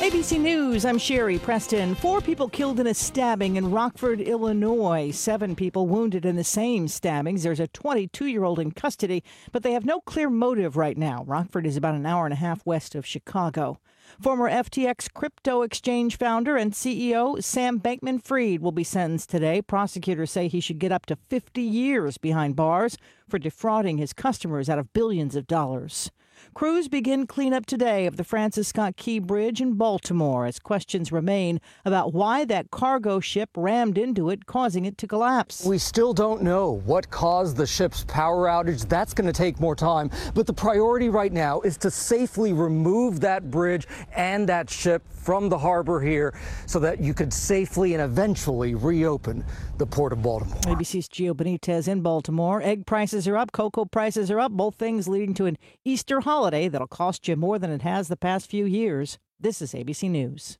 ABC News, I'm Sherry Preston. 4 people killed in a stabbing in Rockford, Illinois. 7 people wounded in the same stabbings. There's a 22-year-old in custody, but they have no clear motive right now. Rockford is about an hour and a half west of Chicago. Former FTX crypto exchange founder and CEO Sam Bankman-Fried will be sentenced today. Prosecutors say he should get up to 50 years behind bars for defrauding his customers out of billions of dollars. Crews begin cleanup today of the Francis Scott Key Bridge in Baltimore as questions remain about why that cargo ship rammed into it, causing it to collapse. We still don't know what caused the ship's power outage. That's going to take more time. But the priority right now is to safely remove that bridge and that ship from the harbor here so that you could safely and eventually reopen the Port of Baltimore. ABC's Gio Benitez in Baltimore. Egg prices are up, cocoa prices are up, both things leading to an Easter holiday that'll cost you more than it has the past few years. This is ABC News.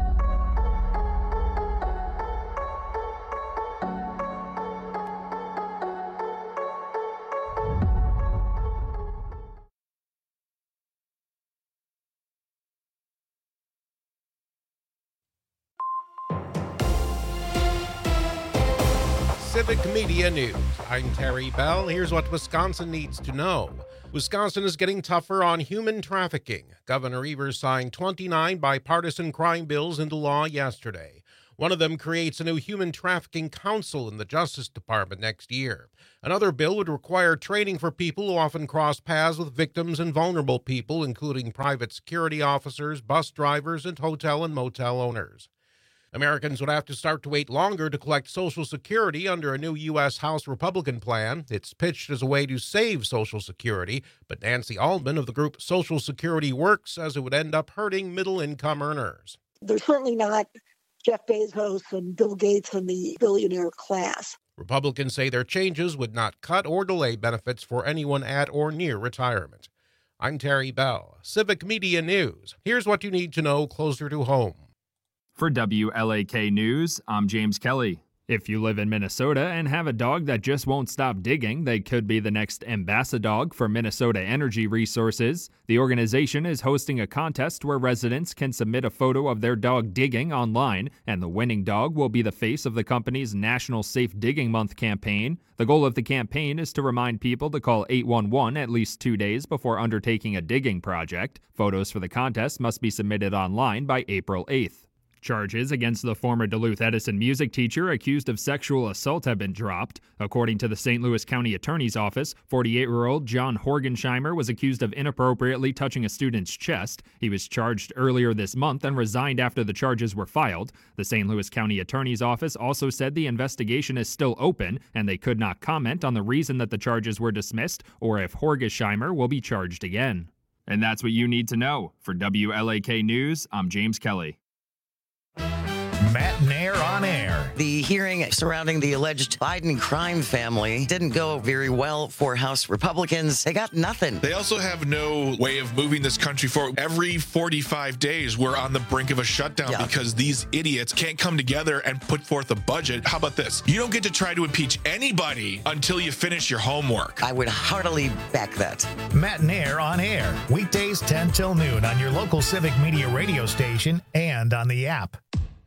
Civic Media News. I'm Terry Bell. Here's what Wisconsin needs to know. Wisconsin is getting tougher on human trafficking. Governor Evers signed 29 bipartisan crime bills into law yesterday. One of them creates a new human trafficking council in the Justice Department next year. Another bill would require training for people who often cross paths with victims and vulnerable people, including private security officers, bus drivers, and hotel and motel owners. Americans would have to start to wait longer to collect Social Security under a new U.S. House Republican plan. It's pitched as a way to save Social Security, but Nancy Altman of the group Social Security Works says it would end up hurting middle-income earners. They're certainly not Jeff Bezos and Bill Gates and the billionaire class. Republicans say their changes would not cut or delay benefits for anyone at or near retirement. I'm Terry Bell, Civic Media News. Here's what you need to know closer to home. For WLAK News, I'm James Kelly. If you live in Minnesota and have a dog that just won't stop digging, they could be the next Ambassadog for Minnesota Energy Resources. The organization is hosting a contest where residents can submit a photo of their dog digging online, and the winning dog will be the face of the company's National Safe Digging Month campaign. The goal of the campaign is to remind people to call 811 at least 2 days before undertaking a digging project. Photos for the contest must be submitted online by April 8th. Charges against the former Duluth Edison music teacher accused of sexual assault have been dropped. According to the St. Louis County Attorney's Office, 48-year-old John Horgensheimer was accused of inappropriately touching a student's chest. He was charged earlier this month and resigned after the charges were filed. The St. Louis County Attorney's Office also said the investigation is still open and they could not comment on the reason that the charges were dismissed or if Horgensheimer will be charged again. And that's what you need to know. For WLAK News, I'm James Kelly. Matt Nair on air. The hearing surrounding the alleged Biden crime family didn't go very well for House Republicans. They got nothing. They also have no way of moving this country forward. Every 45 days, we're on the brink of a shutdown because these idiots can't come together and put forth a budget. How about this? You don't get to try to impeach anybody until you finish your homework. I would heartily back that. Matt Nair on air. Weekdays 10 till noon on your local Civic Media radio station and on the app.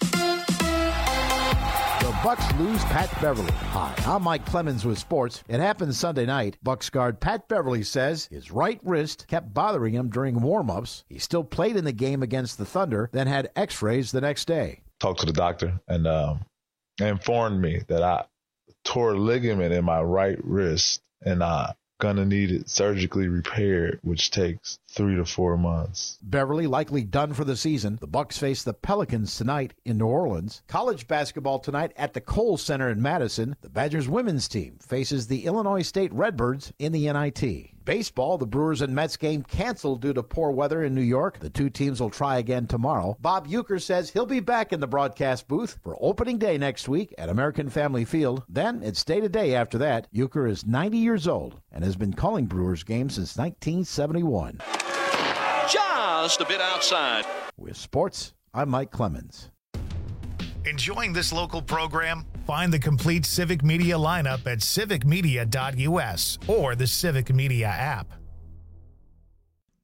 The Bucks lose Pat Beverly. Hi, I'm Mike Clemens with sports. It happened Sunday night. Bucks guard Pat Beverly says his right wrist kept bothering him during warm-ups. He still played in the game against the Thunder, then had x-rays the next day. Talked to the doctor and they informed me that I tore a ligament in my right wrist and gonna need it surgically repaired, which takes 3 to 4 months. Beverly likely done for the season. The Bucks face the Pelicans tonight in New Orleans. College basketball tonight at the Kohl Center in Madison. The Badgers women's team faces the Illinois State Redbirds in the NIT. Baseball, the Brewers and Mets game canceled due to poor weather in New York. The two teams will try again tomorrow. Bob Uecker says he'll be back in the broadcast booth for opening day next week at American Family Field. Then it's day-to-day after that. Uecker is 90 years old and has been calling Brewers games since 1971. Just a bit outside. With sports, I'm Mike Clemens. Enjoying this local program? Find the complete Civic Media lineup at civicmedia.us or the Civic Media app.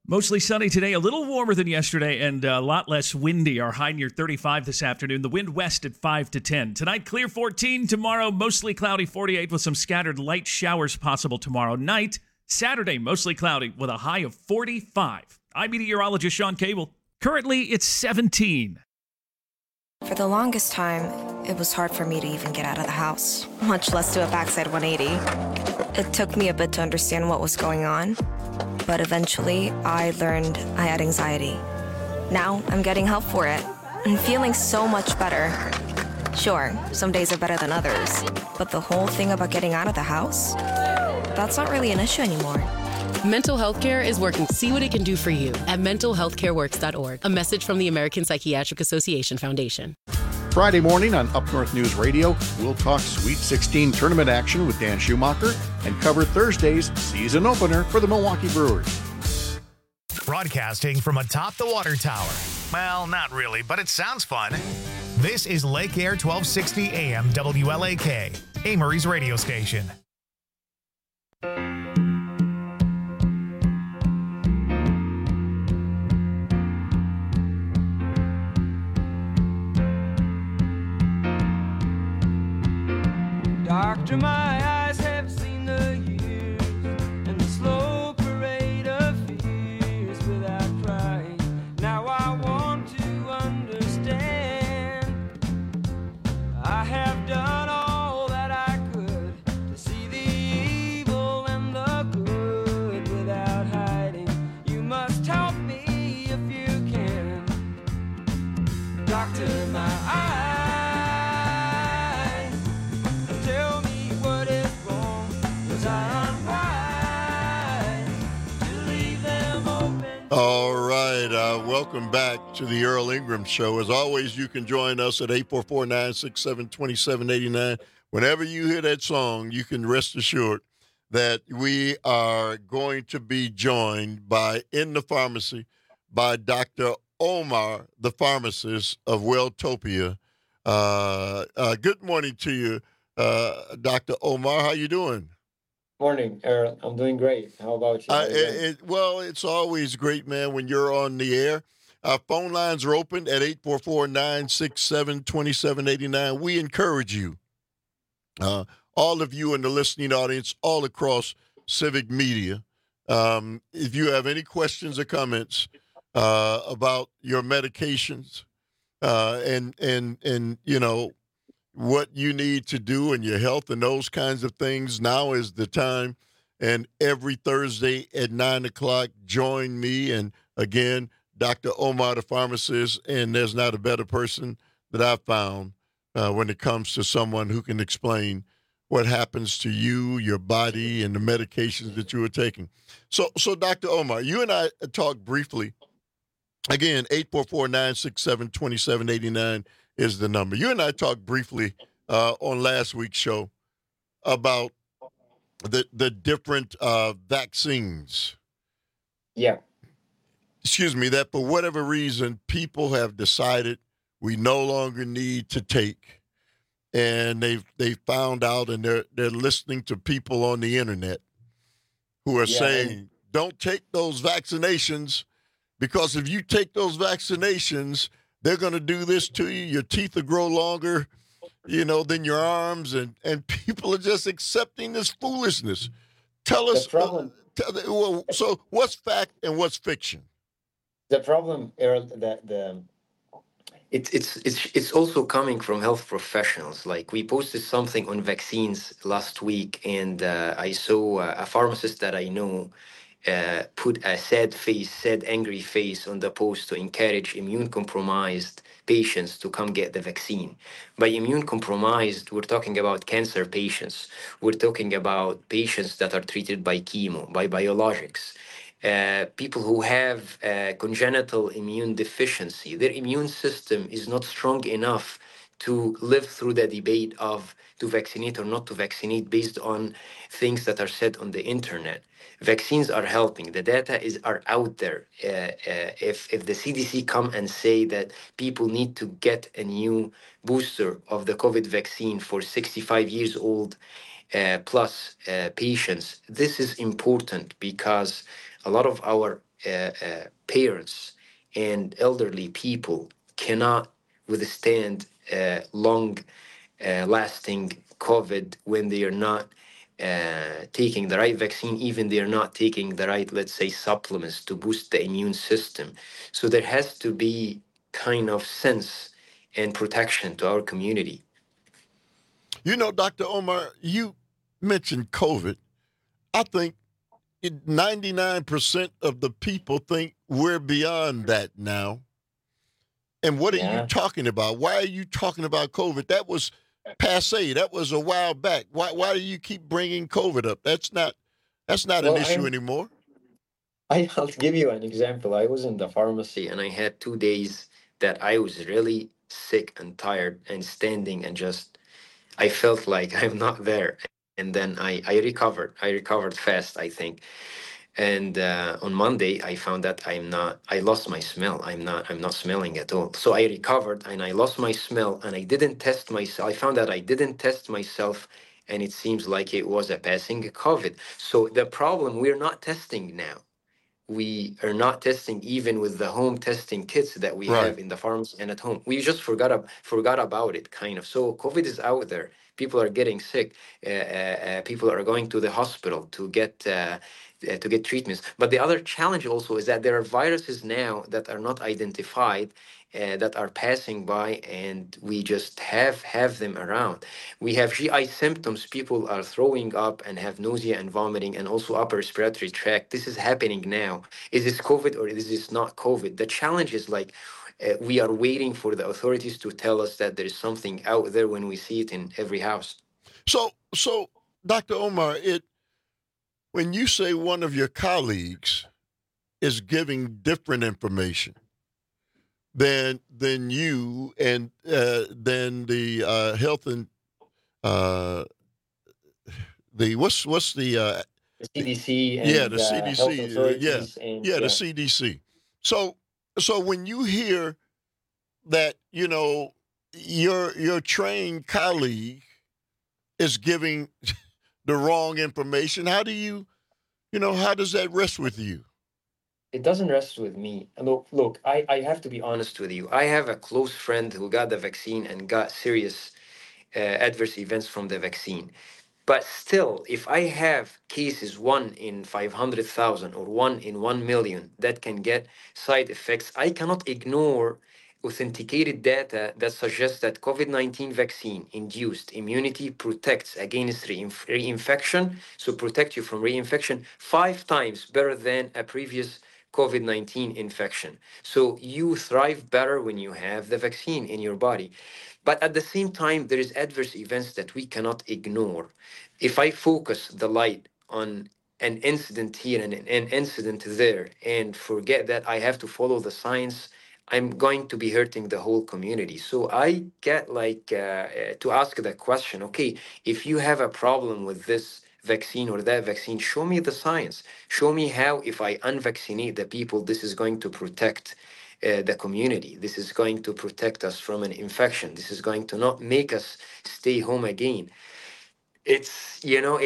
Mostly sunny today, a little warmer than yesterday, and a lot less windy. Our high near 35 this afternoon. The wind west at 5 to 10. Tonight, clear 14. Tomorrow, mostly cloudy 48 with some scattered light showers possible tomorrow night. Saturday, mostly cloudy with a high of 45. I'm meteorologist Sean Cable. Currently, it's 17. For the longest time, it was hard for me to even get out of the house, much less do a backside 180. It took me a bit to understand what was going on, but eventually I learned I had anxiety. Now I'm getting help for it and feeling so much better. Sure, some days are better than others, but the whole thing about getting out of the house, that's not really an issue anymore. Mental health care is working. See what it can do for you at mentalhealthcareworks.org. A message from the American Psychiatric Association Foundation. Friday morning on Up North News Radio, we'll talk Sweet 16 tournament action with Dan Schumacher and cover Thursday's season opener for the Milwaukee Brewers. Broadcasting from atop the water tower. Well, not really, but it sounds fun. This is Lake Air 1260 AM WLAK, Amory's radio station. Doctor, my eyes have seen the years and the slow parade of fears without crying. Now I want to understand. I have done all that I could to see the evil and the good without hiding. You must help me if you can. Doctor, my eyes. All right, welcome back to the Earl Ingram Show. As always, you can join us at 844-967-2789. Whenever you hear that song, you can rest assured that we are going to be joined by In the Pharmacy by Dr. Omar, the pharmacist of Welltopia. Good morning to you, Dr. Omar. How you doing? Morning, Earl. I'm doing great. How about you? Well, it's always great, man, when you're on the air. Our phone lines are open at 844-967-2789. We encourage you, all of you in the listening audience, all across Civic Media, if you have any questions or comments about your medications and you know, what you need to do in your health and those kinds of things, now is the time. And every Thursday at 9 o'clock, join me and, again, Dr. Omar, the pharmacist, and there's not a better person that I've found when it comes to someone who can explain what happens to you, your body, and the medications that you are taking. So Dr. Omar, you and I talked briefly. Again, 844-967-2789 is the number. You and I talked briefly on last week's show about the different vaccines. Yeah. Excuse me, that for whatever reason, people have decided we no longer need to take. And they found out, and they're listening to people on the internet who are saying, don't take those vaccinations, because if you take those vaccinations, they're going to do this to you. Your teeth will grow longer, you know, than your arms, and people are just accepting this foolishness. Tell us, so what's fact and what's fiction? The problem, Errol, it's also coming from health professionals. Like, we posted something on vaccines last week, and I saw a pharmacist that I know put a sad angry face on the post to encourage immune-compromised patients to come get the vaccine. By immune-compromised, we're talking about cancer patients. We're talking about patients that are treated by chemo, by biologics. People who have congenital immune deficiency. Their immune system is not strong enough to live through the debate of to vaccinate or not to vaccinate based on things that are said on the internet. Vaccines are helping. The data are out there. If the CDC come and say that people need to get a new booster of the COVID vaccine for 65 years old plus patients, this is important because a lot of our parents and elderly people cannot withstand long lasting COVID when they are not taking the right vaccine, even they are not taking the right, let's say, supplements to boost the immune system. So there has to be kind of sense and protection to our community. You know, Dr. Omar, you mentioned COVID. I think 99% of the people think we're beyond that now. And what are you talking about? Why are you talking about COVID? That was passé. That was a while back. Why do you keep bringing COVID up? That's not an issue anymore. I'll give you an example. I was in the pharmacy and I had 2 days that I was really sick and tired and standing and just, I felt like I'm not there. And then I recovered. I recovered fast, I think. And on Monday, I found that I lost my smell. I'm not smelling at all. So I recovered and I lost my smell and I didn't test myself. I found that I didn't test myself and it seems like it was a passing COVID. So the problem, we're not testing now. We are not testing even with the home testing kits that we have in the farms and at home. We just forgot about it, kind of. So COVID is out there. People are getting sick. People are going to the hospital to get treatments. But the other challenge also is that there are viruses now that are not identified, that are passing by, and we just have them around. We have GI symptoms. People are throwing up and have nausea and vomiting, and also upper respiratory tract. This is happening now. Is this COVID or is this not COVID? The challenge is like, we are waiting for the authorities to tell us that there is something out there when we see it in every house. So Dr. Omar, when you say one of your colleagues is giving different information than you and than the health and the what's the CDC and the CDC health authorities the CDC. So when you hear that, you know, your trained colleague is giving the wrong information, how does that rest with you? It doesn't rest with me. Look, I have to be honest with you. I have a close friend who got the vaccine and got serious adverse events from the vaccine. But still, if I have cases 1 in 500,000 or 1 in 1 million that can get side effects, I cannot ignore authenticated data that suggests that COVID-19 vaccine induced immunity protects against reinfection, so protect you from reinfection 5 times better than a previous COVID-19 infection. So you thrive better when you have the vaccine in your body. But at the same time, there is adverse events that we cannot ignore. If I focus the light on an incident here and an incident there and forget that I have to follow the science, I'm going to be hurting the whole community. So I get to ask the question, okay, if you have a problem with this vaccine or that vaccine, show me the science. Show me how, if I unvaccinate the people, this is going to protect the community. This is going to protect us from an infection. This is going to not make us stay home again. It's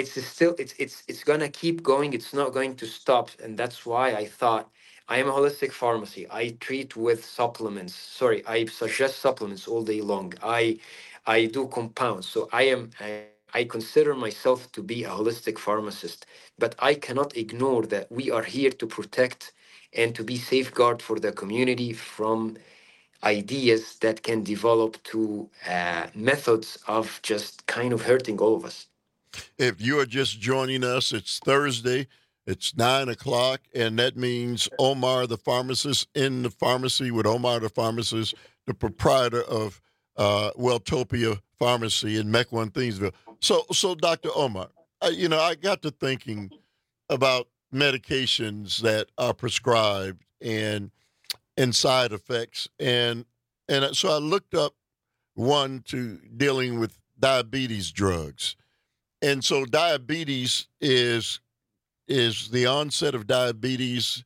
going to keep going. It's not going to stop. And that's why I thought, I am a holistic pharmacy. I treat with supplements. Sorry, I suggest supplements all day long. I do compounds. So I consider myself to be a holistic pharmacist, but I cannot ignore that we are here to protect and to be safeguard for the community from ideas that can develop to methods of just kind of hurting all of us. If you are just joining us, it's Thursday. It's 9:00, and that means Omar the pharmacist in the pharmacy with Omar the pharmacist, the proprietor of Welltopia Pharmacy in Mequon, Thiensville. So Dr. Omar, I got to thinking about medications that are prescribed and side effects, and so I looked up one to dealing with diabetes drugs, and so diabetes is the onset of diabetes,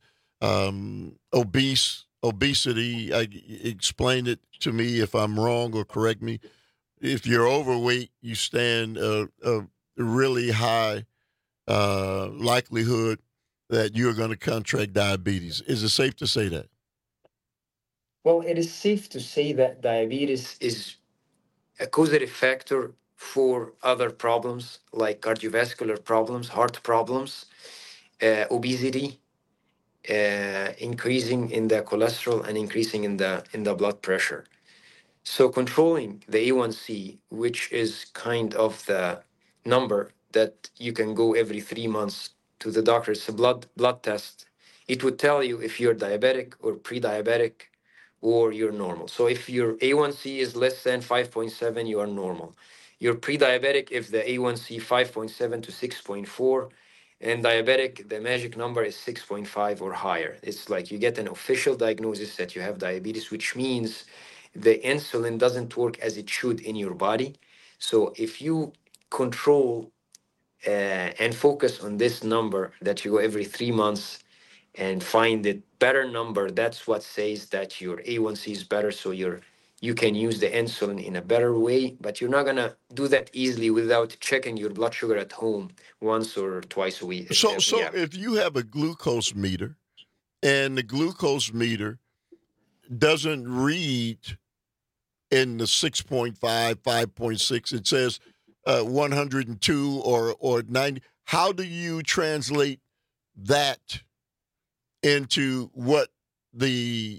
obesity. Explain it to me if I'm wrong or correct me. If you're overweight, you stand a really high likelihood that you're going to contract diabetes. Is it safe to say that? Well, it is safe to say that diabetes is a causative factor for other problems like cardiovascular problems, heart problems, obesity, increasing in the cholesterol and increasing in the blood pressure. So controlling the A1C, which is kind of the number that you can go every 3 months to the doctor, it's a blood test. It would tell you if you're diabetic or pre-diabetic or you're normal. So if your A1C is less than 5.7, you are normal. You're pre-diabetic if the A1C 5.7 to 6.4, and diabetic, the magic number is 6.5 or higher. It's like you get an official diagnosis that you have diabetes, which means the insulin doesn't work as it should in your body. So if you control and focus on this number that you go every 3 months and find a better number, that's what says that your A1C is better, so you can use the insulin in a better way, but you're not gonna do that easily without checking your blood sugar at home once or twice a week. So if you have a glucose meter and the glucose meter doesn't read in the 6.5, 5.6, it says 102 or 90, how do you translate that into what the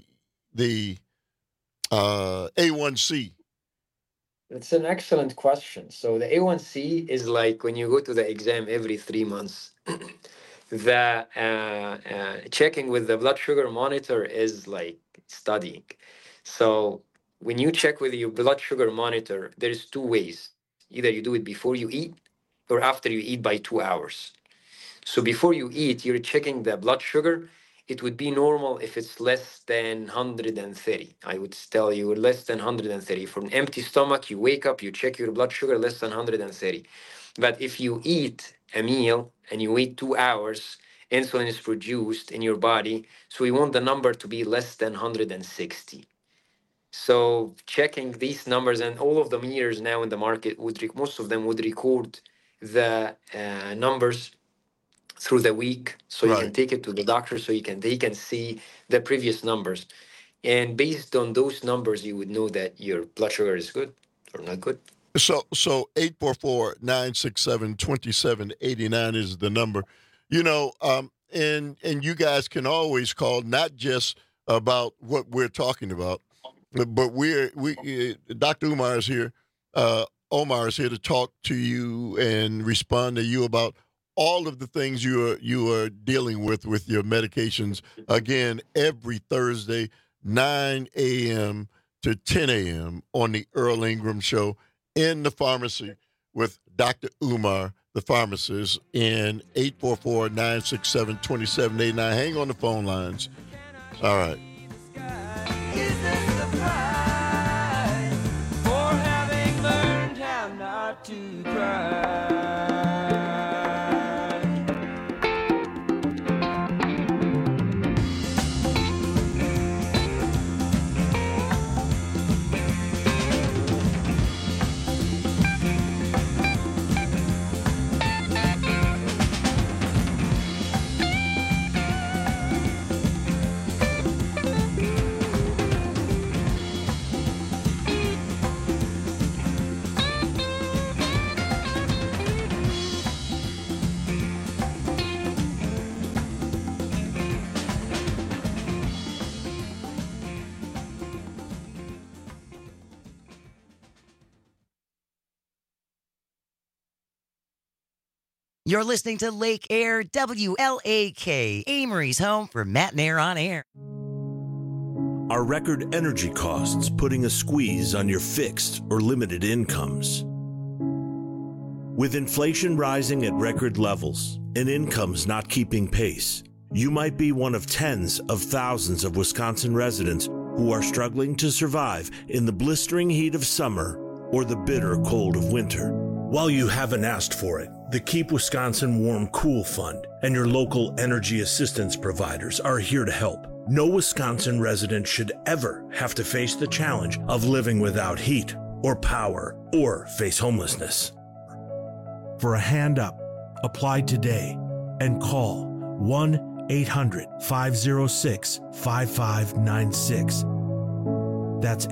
A1C? It's an excellent question. So the A1C is like when you go to the exam every 3 months. The checking with the blood sugar monitor is like studying. So when you check with your blood sugar monitor, there's 2 ways. Either you do it before you eat or after you eat by 2 hours. So before you eat, you're checking the blood sugar. It would be normal if it's less than 130. I would tell you less than 130. For an empty stomach, you wake up, you check your blood sugar, less than 130. But if you eat a meal and you wait 2 hours, insulin is produced in your body. So we want the number to be less than 160. So checking these numbers, and all of the meters now in the market, most of them would record the numbers through the week, so you can take it to the doctor, so they can see the previous numbers, and based on those numbers, you would know that your blood sugar is good or not good. So 844-967-2789 is the number. You know, and you guys can always call, not just about what we're talking about, but Dr. Umar is here. Omar is here to talk to you and respond to you about all of the things you are dealing with your medications. Again, every Thursday, 9 a.m. to 10 a.m. on the Earl Ingram Show in the pharmacy with Dr. Umar, the pharmacist, in 844-967-2789. Hang on the phone lines. All right. For having learned how not to cry. You're listening to Lake Air, WLAK, Amory's home for Matt and Air on Air. Are record energy costs putting a squeeze on your fixed or limited incomes? With inflation rising at record levels and incomes not keeping pace, you might be one of tens of thousands of Wisconsin residents who are struggling to survive in the blistering heat of summer or the bitter cold of winter. While you haven't asked for it, the Keep Wisconsin Warm Cool Fund and your local energy assistance providers are here to help. No Wisconsin resident should ever have to face the challenge of living without heat or power or face homelessness. For a hand up, apply today and call 1-800-506-5596. That's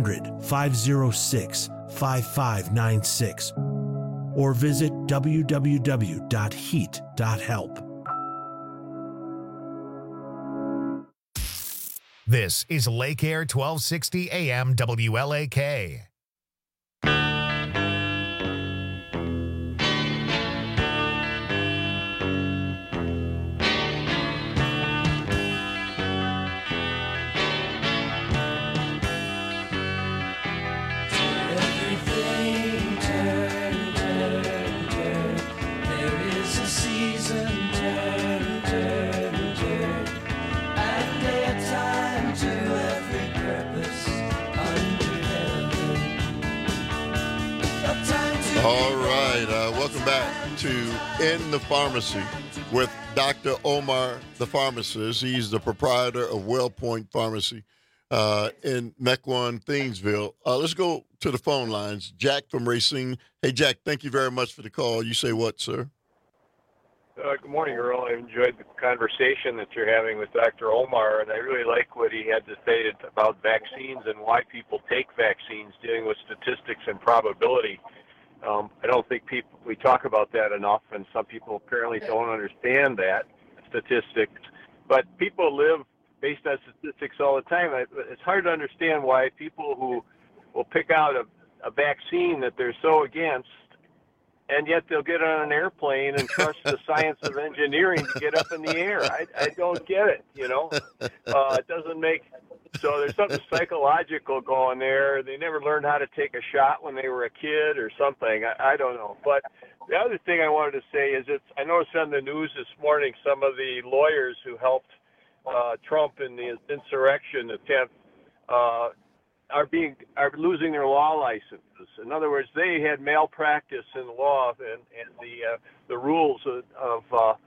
800-506-5596. Or visit www.heat.help. This is Lake Air 1260 AM WLAK. All right, welcome back to In the Pharmacy with Dr. Omar, the pharmacist. He's the proprietor of WellPoint Pharmacy in Mequon, Thiensville. Let's go to the phone lines. Jack from Racine. Hey, Jack, thank you very much for the call. You say what, sir? Good morning, Earl. I enjoyed the conversation that you're having with Dr. Omar, and I really like what he had to say about vaccines and why people take vaccines, dealing with statistics and probability. I don't think we talk about that enough, and some people apparently don't understand that statistics. But people live based on statistics all the time. It's hard to understand why people who will pick out a vaccine that they're so against, and yet they'll get on an airplane and trust the science of engineering to get up in the air. I don't get it, you know. It doesn't make... So there's something psychological going there. They never learned how to take a shot when they were a kid or something. I don't know. But the other thing I wanted to say is I noticed on the news this morning some of the lawyers who helped Trump in the insurrection attempt are losing their law licenses. In other words, they had malpractice in the law and the rules of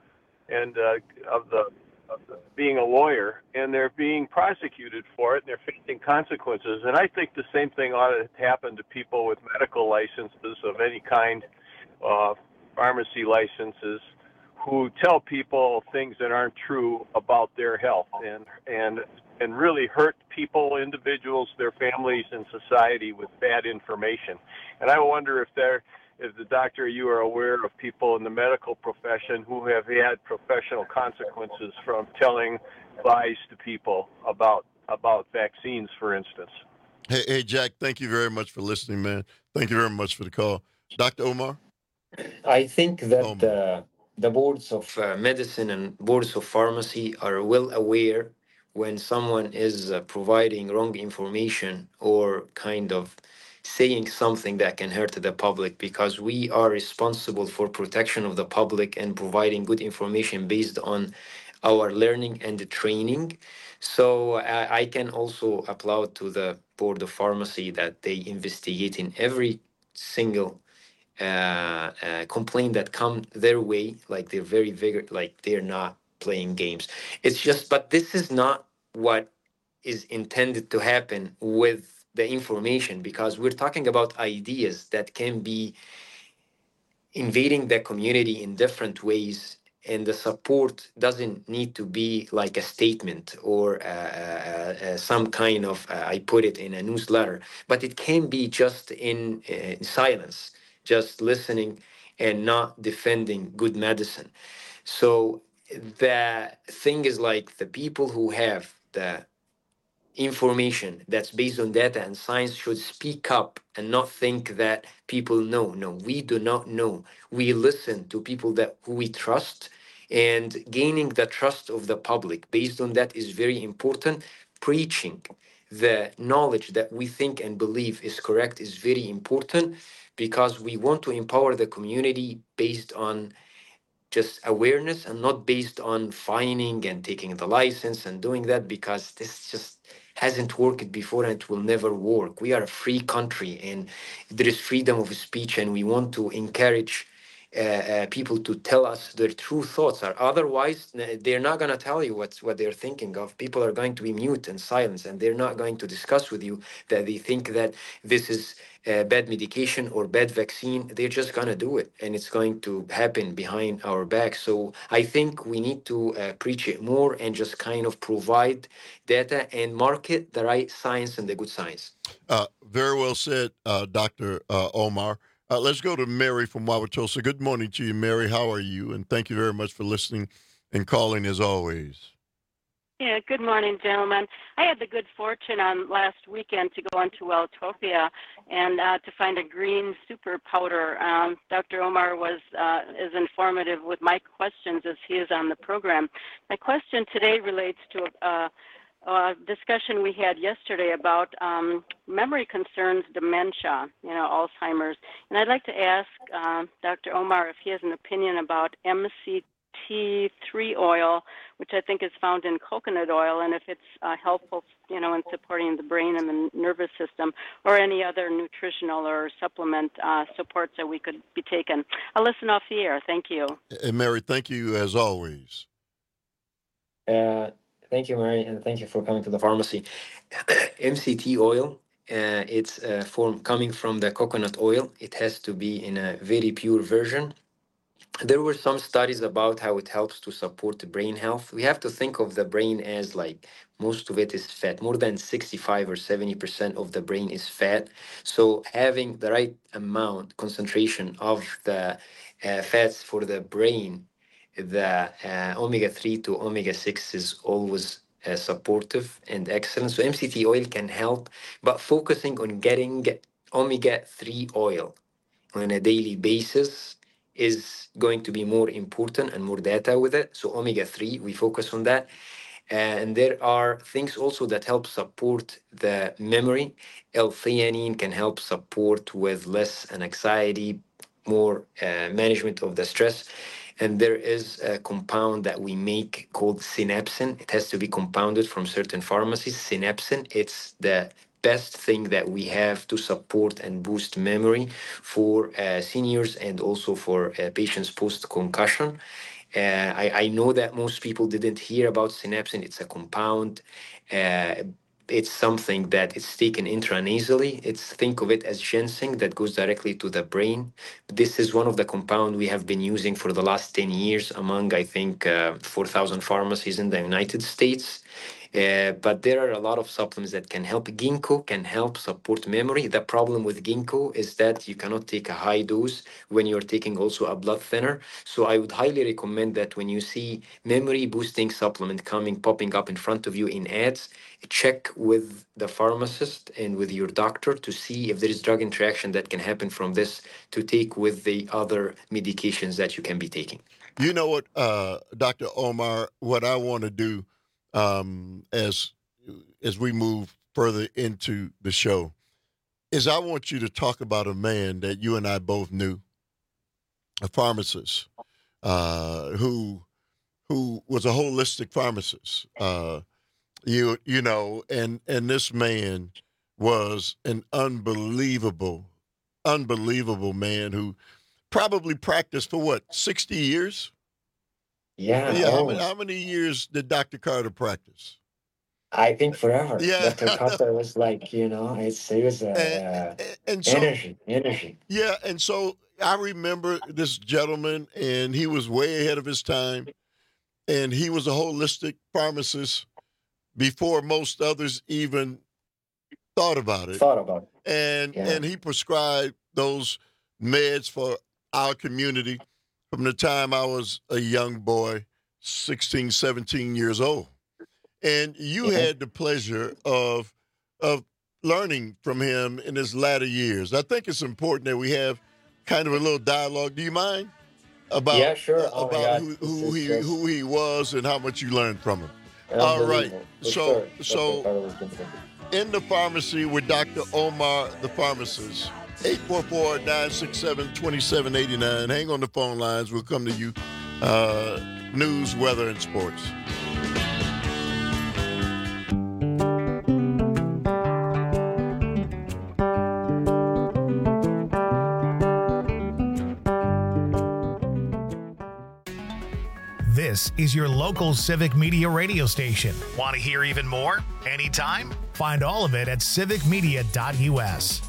being a lawyer, and they're being prosecuted for it, and they're facing consequences. And I think the same thing ought to happen to people with medical licenses of any kind, pharmacy licenses, who tell people things that aren't true about their health and really hurt people, individuals, their families, and society with bad information. And I wonder if the doctor, you are aware of people in the medical profession who have had professional consequences from telling lies to people about vaccines, for instance. Hey, Jack, thank you very much for listening, man. Thank you very much for the call. Dr. Omar? I think that the boards of medicine and boards of pharmacy are well aware when someone is providing wrong information or kind of saying something that can hurt the public, because we are responsible for protection of the public and providing good information based on our learning and the training. So I can also applaud to the Board of Pharmacy that they investigate in every single complaint that come their way, like they're very vigorous, like they're not playing games. It's just, but this is not what is intended to happen with the information, because we're talking about ideas that can be invading the community in different ways, and the support doesn't need to be like a statement or some kind of I put it in a newsletter, but it can be just in silence, just listening and not defending good medicine. So the thing is, like, the people who have the information that's based on data and science should speak up and not think that people know. No, we do not know. We listen to people who we trust, and gaining the trust of the public based on that is very important. Preaching the knowledge that we think and believe is correct is very important, because we want to empower the community based on just awareness and not based on fining and taking the license and doing that, because this just hasn't worked before and it will never work. We are a free country and there is freedom of speech, and we want to encourage people to tell us their true thoughts are. Otherwise, they're not going to tell you what they're thinking of. People are going to be mute and silent, and they're not going to discuss with you that they think that this is bad medication or bad vaccine. They're just going to do it, and it's going to happen behind our back. So I think we need to preach it more and just kind of provide data and market the right science and the good science. Very well said, Dr. Omar. Let's go to Mary from Wauwatosa. Good morning to you, Mary. How are you? And thank you very much for listening and calling as always. Yeah, good morning, gentlemen. I had the good fortune on last weekend to go into Welltopia and to find a green super powder. Dr. Omar was as informative with my questions as he is on the program. My question today relates to discussion we had yesterday about memory concerns, dementia, Alzheimer's. And I'd like to ask Dr. Omar if he has an opinion about MCT3 oil, which I think is found in coconut oil, and if it's helpful, in supporting the brain and the nervous system, or any other nutritional or supplement supports that we could be taking. I'll listen off the air. Thank you. And Mary, thank you as always. Thank you, Mary, and thank you for coming to the pharmacy. MCT oil, it's coming from the coconut oil. It has to be in a very pure version. There were some studies about how it helps to support the brain health. We have to think of the brain as like most of it is fat. More than 65 or 70% of the brain is fat. So having the right amount, concentration of the fats for the brain, the omega-3 to omega-6 is always supportive and excellent. So MCT oil can help, but focusing on getting omega-3 oil on a daily basis is going to be more important and more data with it. So omega-3, we focus on that. And there are things also that help support the memory. L-theanine can help support with less anxiety, more management of the stress. And there is a compound that we make called synapsin. It has to be compounded from certain pharmacies. Synapsin, it's the best thing that we have to support and boost memory for seniors and also for patients post-concussion. I know that most people didn't hear about synapsin. It's a compound. It's something that is taken intranasally. Think of it as ginseng that goes directly to the brain. This is one of the compounds we have been using for the last 10 years among, I think, 4,000 pharmacies in the United States. But there are a lot of supplements that can help. Ginkgo can help support memory. The problem with ginkgo is that you cannot take a high dose when you're taking also a blood thinner. So I would highly recommend that when you see memory boosting supplement popping up in front of you in ads, check with the pharmacist and with your doctor to see if there is drug interaction that can happen from this to take with the other medications that you can be taking. You know what, Dr. Omar, what I want to do as we move further into the show is I want you to talk about a man that you and I both knew, a pharmacist who was a holistic pharmacist. You know, and this man was an unbelievable man who probably practiced for 60 years? Yeah. How many years did Dr. Carter practice? I think forever. Yeah. Dr. Carter was like, it was energy. Yeah, and so I remember this gentleman, and he was way ahead of his time, and he was a holistic pharmacist before most others even thought about it. And he prescribed those meds for our community from the time I was a young boy, 16, 17 years old. And you had the pleasure of learning from him in his latter years. I think it's important that we have kind of a little dialogue. Do you mind? About who he was and how much you learned from him. All right. So in the pharmacy with Dr. Omar, the pharmacist, 844-967-2789. Hang on the phone lines. We'll come to you. News, weather, and sports. This is your local Civic Media radio station. Want to hear even more? Anytime? Find all of it at civicmedia.us.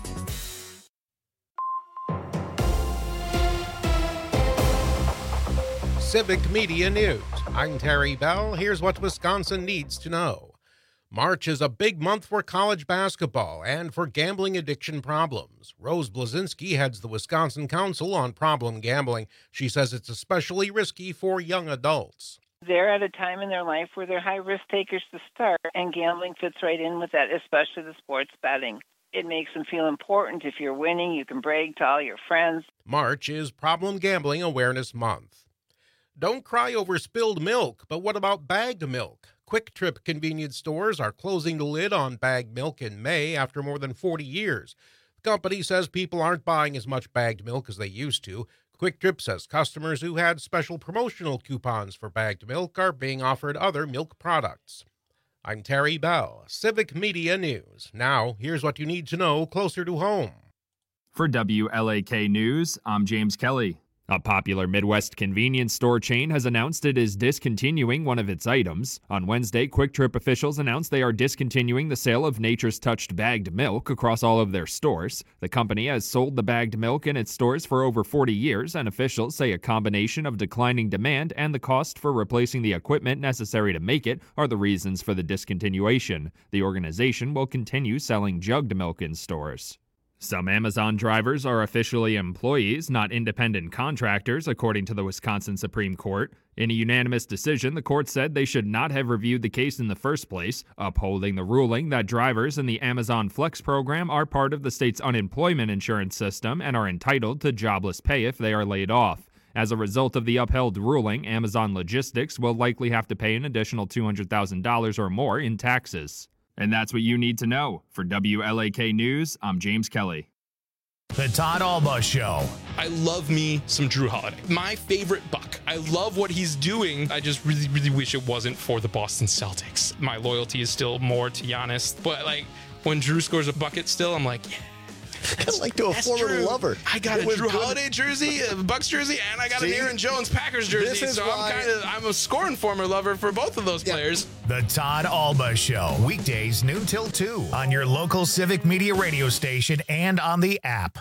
Civic Media News. I'm Terry Bell. Here's what Wisconsin needs to know. March is a big month for college basketball and for gambling addiction problems. Rose Blazinski heads the Wisconsin Council on Problem Gambling. She says it's especially risky for young adults. They're at a time in their life where they're high-risk takers to start, and gambling fits right in with that, especially the sports betting. It makes them feel important. If you're winning, you can brag to all your friends. March is Problem Gambling Awareness Month. Don't cry over spilled milk, but what about bagged milk? Quick Trip convenience stores are closing the lid on bagged milk in May after more than 40 years. The company says people aren't buying as much bagged milk as they used to. Quick Trip says customers who had special promotional coupons for bagged milk are being offered other milk products. I'm Terry Bell, Civic Media News. Now, here's what you need to know closer to home. For WLAK News, I'm James Kelly. A popular Midwest convenience store chain has announced it is discontinuing one of its items. On Wednesday, Quick Trip officials announced they are discontinuing the sale of Nature's Touched bagged milk across all of their stores. The company has sold the bagged milk in its stores for over 40 years, and officials say a combination of declining demand and the cost for replacing the equipment necessary to make it are the reasons for the discontinuation. The organization will continue selling jugged milk in stores. Some Amazon drivers are officially employees, not independent contractors, according to the Wisconsin Supreme Court. In a unanimous decision, the court said they should not have reviewed the case in the first place, upholding the ruling that drivers in the Amazon Flex program are part of the state's unemployment insurance system and are entitled to jobless pay if they are laid off. As a result of the upheld ruling, Amazon Logistics will likely have to pay an additional $200,000 or more in taxes. And that's what you need to know. For WLAK News, I'm James Kelly. The Todd Alba Show. I love me some Drew Holiday. My favorite Buck. I love what he's doing. I just really, really wish it wasn't for the Boston Celtics. My loyalty is still more to Giannis. But like when Drew scores a bucket still, I'm like, yeah. Kind of like to a former lover. I got a Drew Holiday jersey, a Bucks jersey, and I got an Aaron Jones Packers jersey. So I'm a scoring former lover for both of those players. The Todd Alba Show, weekdays noon till 2 on your local Civic Media radio station and on the app.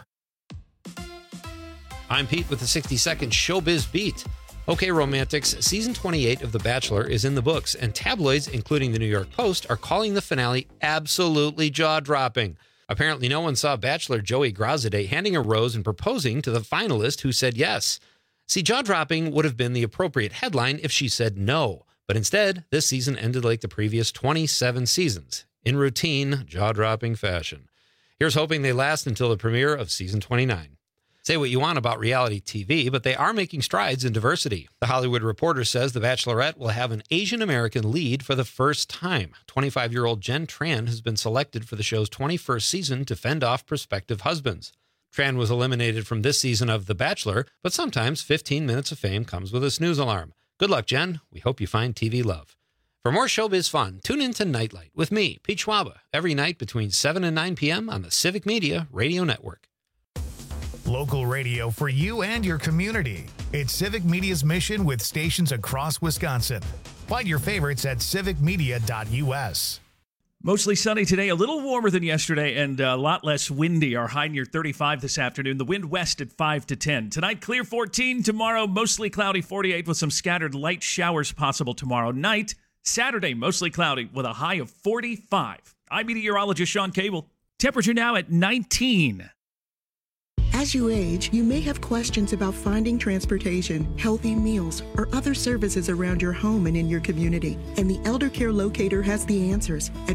I'm Pete with the 60-second Showbiz Beat. Okay, romantics, season 28 of The Bachelor is in the books, and tabloids, including the New York Post, are calling the finale absolutely jaw-dropping. Apparently, no one saw Bachelor Joey Grossaday handing a rose and proposing to the finalist who said yes. See, jaw-dropping would have been the appropriate headline if she said no. But instead, this season ended like the previous 27 seasons, in routine, jaw-dropping fashion. Here's hoping they last until the premiere of season 29. Say what you want about reality TV, but they are making strides in diversity. The Hollywood Reporter says The Bachelorette will have an Asian American lead for the first time. 25-year-old Jen Tran has been selected for the show's 21st season to fend off prospective husbands. Tran was eliminated from this season of The Bachelor, but sometimes 15 minutes of fame comes with a snooze alarm. Good luck, Jen. We hope you find TV love. For more showbiz fun, tune in to Nightlight with me, Pete Schwaba, every night between 7 and 9 p.m. on the Civic Media Radio Network. Local radio for you and your community. It's Civic Media's mission with stations across Wisconsin. Find your favorites at civicmedia.us. Mostly sunny today, a little warmer than yesterday, and a lot less windy. Our high near 35 this afternoon. The wind west at 5 to 10. Tonight, clear 14. Tomorrow, mostly cloudy 48 with some scattered light showers possible tomorrow night. Saturday, mostly cloudy with a high of 45. I'm meteorologist Sean Cable. Temperature now at 19. As you age, you may have questions about finding transportation, healthy meals, or other services around your home and in your community. And the Elder Care Locator has the answers at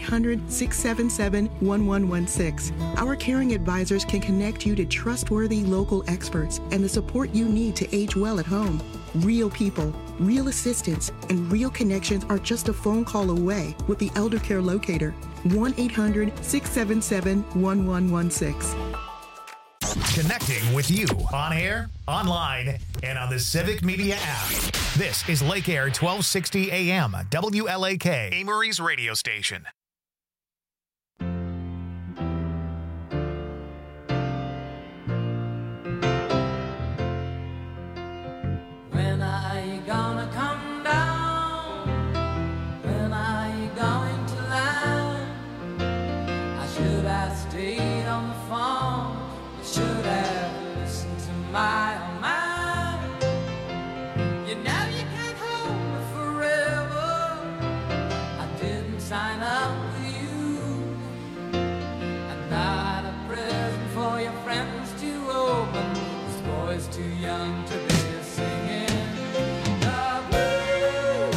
1-800-677-1116. Our caring advisors can connect you to trustworthy local experts and the support you need to age well at home. Real people, real assistance, and real connections are just a phone call away with the Elder Care Locator. 1-800-677-1116. Connecting with you on air, online, and on the Civic Media app. This is Lake Air 1260 AM, WLAK, Amory's radio station. When are you gonna come I stayed on the phone. You should have listened to my own mind. You know you can't hold me forever. I didn't sign up with you. I'm not a present for your friends to open. This boy's too young to be singing the blues.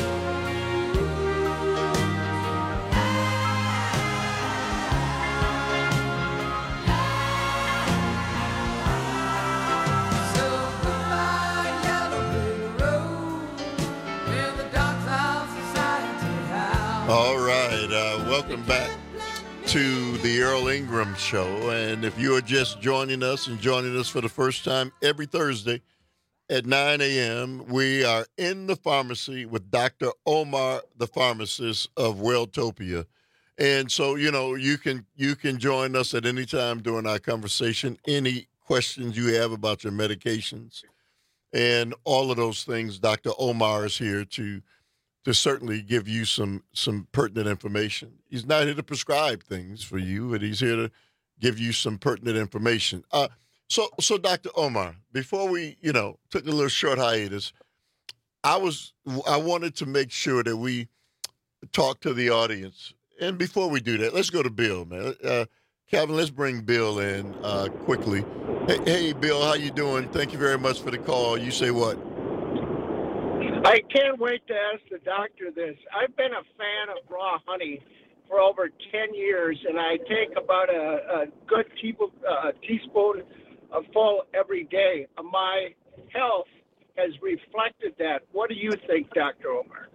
So goodbye, yellow brick road, where the dogs of society house. All right, welcome back to the Earl Ingram Show. And if you are just joining us for the first time, every Thursday at 9 a.m., we are in the pharmacy with Dr. Omar, the pharmacist of Welltopia. And so, you know, you can join us at any time during our conversation. Any questions you have about your medications and all of those things, Dr. Omar is here to certainly give you some pertinent information. He's not here to prescribe things for you, but he's here to give you some pertinent information. So Dr. Omar, before we, took a little short hiatus, I wanted to make sure that we talk to the audience. And before we do that, let's go to Bill, man. Calvin, let's bring Bill in quickly. Hey, Bill, how you doing? Thank you very much for the call. You say what? I can't wait to ask the doctor this. I've been a fan of raw honey for over 10 years, and I take about a good teaspoon full every day. My health has reflected that. What do you think, Dr. Omar?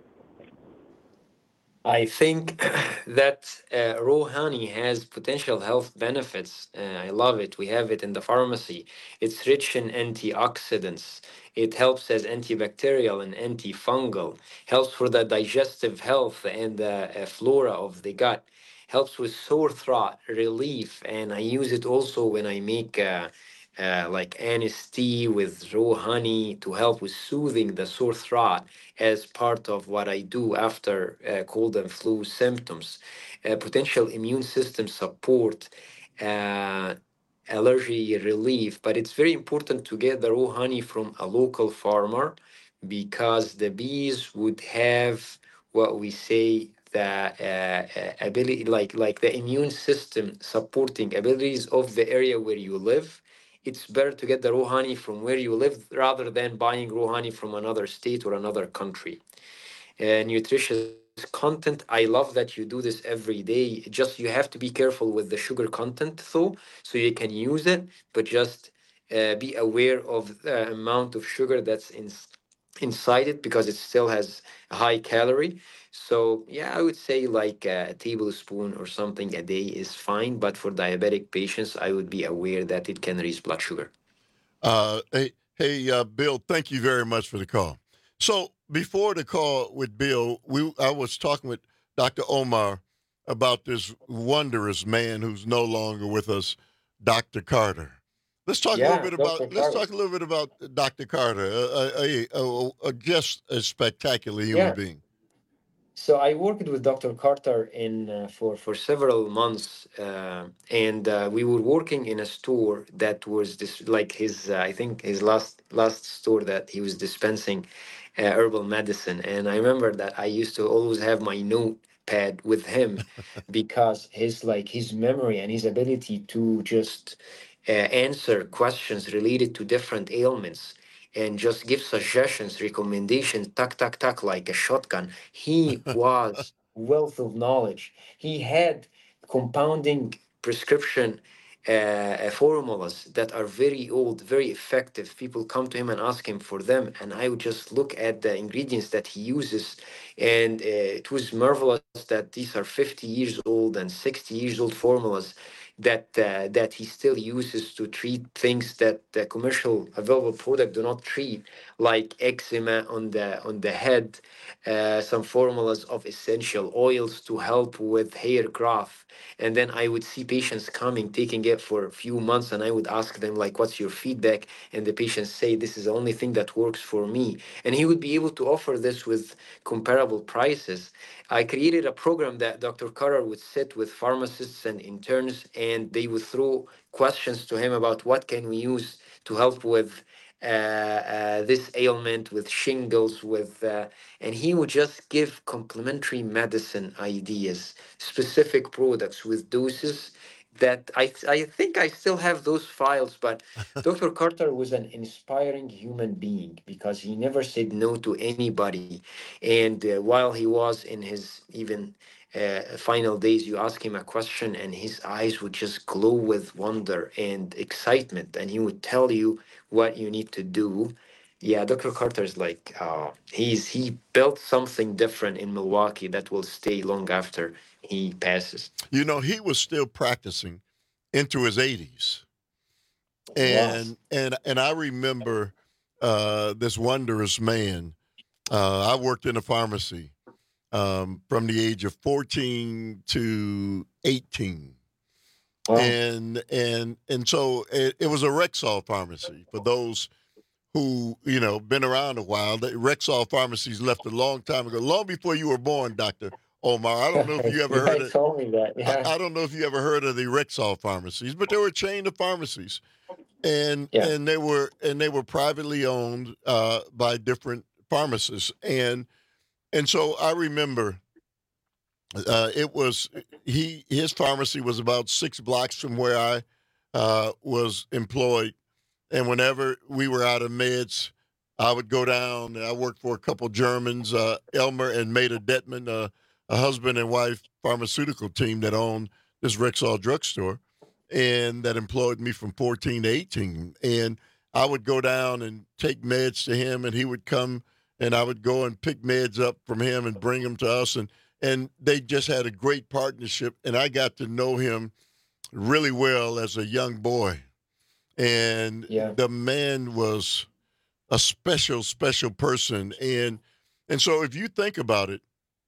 I think that raw honey has potential health benefits. I love it. We have it in the pharmacy. It's rich in antioxidants. It helps as antibacterial and antifungal. Helps for the digestive health and the flora of the gut. Helps with sore throat relief. And I use it also when I make like anise tea with raw honey to help with soothing the sore throat as part of what I do after cold and flu symptoms. Potential immune system support, allergy relief, but it's very important to get the raw honey from a local farmer because the bees would have what we say the ability, like the immune system supporting abilities of the area where you live. It's better to get the raw honey from where you live rather than buying raw honey from another state or another country. Nutritious content, I love that you do this every day. Just you have to be careful with the sugar content though, so you can use it, but just be aware of the amount of sugar that's inside it because it still has a high calorie. So yeah, I would say like a tablespoon or something a day is fine, but for diabetic patients, I would be aware that it can raise blood sugar. Hey, Bill, thank you very much for the call. So before the call with Bill, I was talking with Dr. Omar about this wondrous man who's no longer with us, Dr. Carter. Let's talk a little bit about Dr. Carter, just a spectacular human being. So I worked with Dr. Carter for several months, and we were working in a store that was his I think his last store that he was dispensing herbal medicine. And I remember that I used to always have my notepad with him because his memory and his ability to just answer questions related to different ailments and just give suggestions, recommendations, tuck, like a shotgun. He was wealth of knowledge. He had compounding prescription formulas that are very old, very effective. People come to him and ask him for them, and I would just look at the ingredients that he uses, and it was marvelous that these are 50 years old and 60 years old formulas. that he still uses to treat things that the commercial available product do not treat, like eczema on the head, some formulas of essential oils to help with hair growth. And then I would see patients coming, taking it for a few months, and I would ask them, like, what's your feedback? And the patients say, this is the only thing that works for me. And he would be able to offer this with comparable prices. I created a program that Dr. Carter would sit with pharmacists and interns, and they would throw questions to him about what can we use to help with this ailment, with shingles, and he would just give complementary medicine ideas, specific products with doses that I think I still have those files. But Dr. Carter was an inspiring human being because he never said no to anybody. And while he was in his even final days, you ask him a question and his eyes would just glow with wonder and excitement, and he would tell you what you need to do. Yeah, Dr. Carter is like, he built something different in Milwaukee that will stay long after he passes. You know, he was still practicing into his 80s. And I remember this wondrous man. I worked in a pharmacy from the age of 14 to 18. Wow. And so it was a Rexall pharmacy. For those who, you know, been around a while, the Rexall pharmacies left a long time ago, long before you were born, Dr. Omar. I don't know if you ever heard of told me that. Yeah. I don't know if you ever heard of the Rexall pharmacies, but they were a chain of pharmacies. And they were privately owned by different pharmacists. And so I remember his pharmacy was about 6 blocks from where I was employed. And whenever we were out of meds, I would go down. I worked for a couple Germans, Elmer and Maida Detman, a husband and wife pharmaceutical team that owned this Rexall drugstore and that employed me from 14 to 18. And I would go down and take meds to him, and he would come, and I would go and pick meds up from him and bring them to us. And they just had a great partnership, and I got to know him really well as a young boy. And the man was a special, special person. And so if you think about it,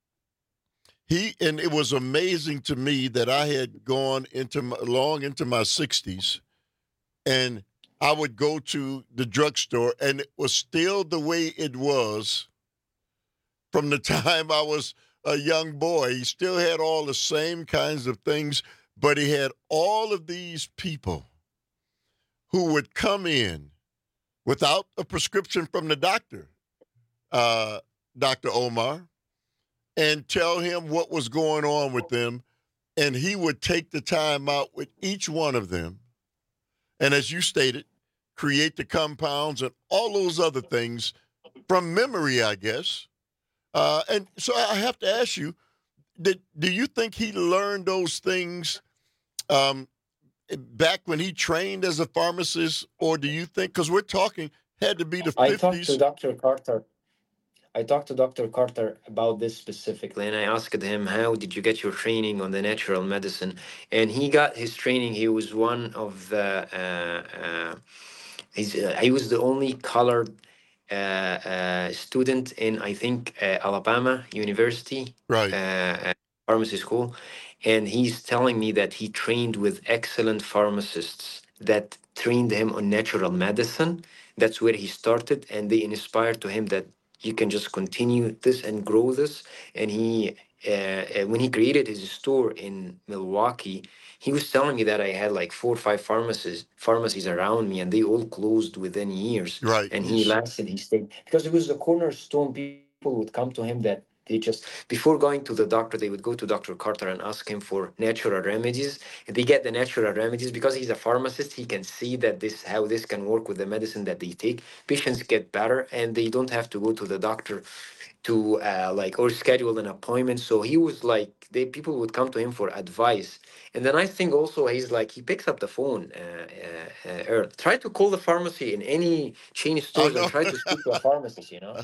it was amazing to me that I had gone long into my 60s, and I would go to the drugstore, and it was still the way it was from the time I was a young boy. He still had all the same kinds of things, but he had all of these people who would come in without a prescription from the doctor, Dr. Omar, and tell him what was going on with them. And he would take the time out with each one of them. And as you stated, create the compounds and all those other things from memory, I guess. And so I have to ask you, do you think he learned those things back when he trained as a pharmacist, or do you think, because we're talking, had to be the 50s? I talked to Dr. Carter about this specifically, and I asked him, how did you get your training on the natural medicine? And he got his training. He was one of the, he was the only colored student in, I think, Alabama University, pharmacy school. And he's telling me that he trained with excellent pharmacists that trained him on natural medicine. That's where he started, and they inspired to him that you can just continue this and grow this. And he, when he created his store in Milwaukee, he was telling me that I had like 4 or 5 pharmacies around me, and they all closed within years. Right. And he lasted, he stayed, because it was the cornerstone. People would come to him that they just, before going to the doctor, they would go to Dr. Carter and ask him for natural remedies. And they get the natural remedies because he's a pharmacist. He can see that how this can work with the medicine that they take. Patients get better, and they don't have to go to the doctor to or schedule an appointment. So he was like, people would come to him for advice. And the nice thing also, he's like, he picks up the phone. Try to call the pharmacy in any chain stores and try to speak to a pharmacist, you know.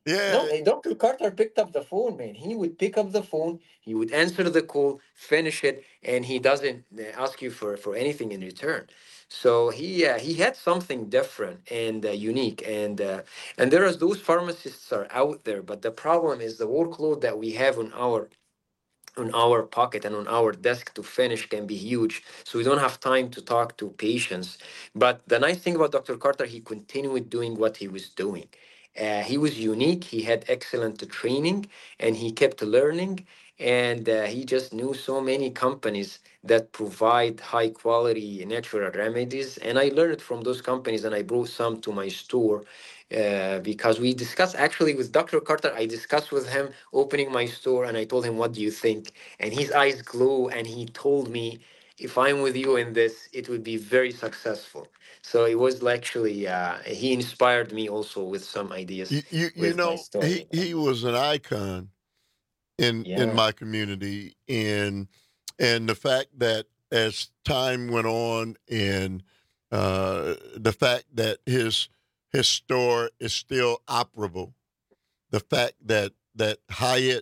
Yeah. No, Dr. Carter picked up the phone, man. He would pick up the phone, he would answer the call, finish it, and he doesn't ask you for anything in return. So he had something different and unique, and there is those pharmacists are out there, but the problem is the workload that we have on our pocket and on our desk to finish can be huge. So we don't have time to talk to patients. But the nice thing about Dr. Carter, he continued doing what he was doing. He was unique. He had excellent training and he kept learning. And he just knew so many companies that provide high quality natural remedies. And I learned from those companies and I brought some to my store because we discussed actually with Dr. Carter. I discussed with him opening my store and I told him, what do you think? And his eyes glow and he told me, if I'm with you in this, it would be very successful. So it was actually, he inspired me also with some ideas. You know, he was an icon in my community, and the fact that as time went on, and the fact that his store is still operable, the fact that Hyatt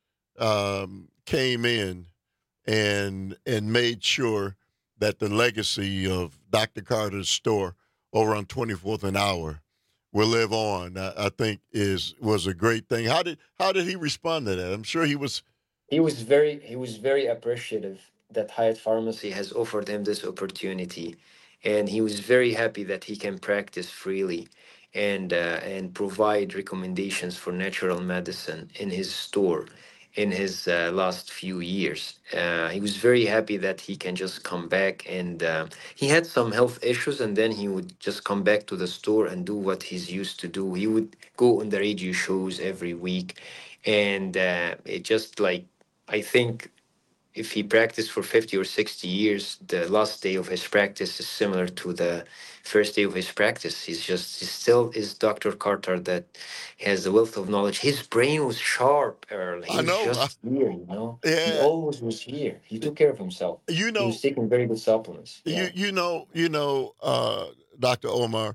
came in and made sure that the legacy of Dr. Carter's store over on 24th and Hour will live on, I think was a great thing. How did he respond to that? I'm sure he was very appreciative that Hyatt Pharmacy has offered him this opportunity, and he was very happy that he can practice freely and provide recommendations for natural medicine in his store in his last few years. He was very happy that he can just come back, and he had some health issues, and then he would just come back to the store and do what he's used to do. He would go on the radio shows every week, and it just like, I think if he practiced for 50 or 60 years, the last day of his practice is similar to the first day of his practice. He still is Dr. Carter that has a wealth of knowledge. His brain was sharp, Earl. He was just here, you know? Yeah. He always was here. He took care of himself. You know, he was taking very good supplements. Yeah. You know, Dr. Omar,